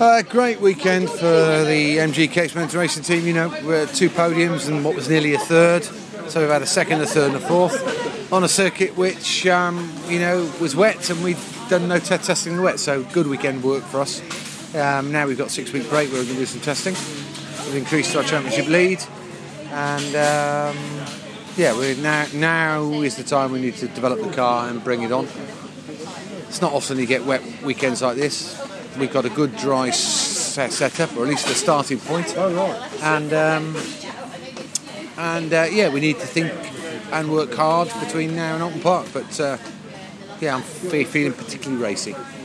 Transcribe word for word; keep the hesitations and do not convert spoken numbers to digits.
Uh, great weekend for the M G K X Men's Racing Team. You know, we're two podiums and what was nearly a third. So we've had a second, a third, and a fourth on a circuit which, um, you know, was wet, and we've done no te- testing in the wet. So good weekend work for us. Um, now we've got a six-week break. We're going to do some testing. We've increased our championship lead, and um, yeah, we're now now is the time we need to develop the car and bring it on. It's not often you get wet weekends like this. We've got a good dry set setup, or at least a starting point. Oh, right. And um, and uh, yeah, we need to think and work hard between now and Oulton Park. But uh, yeah, I'm fe- feeling particularly racy.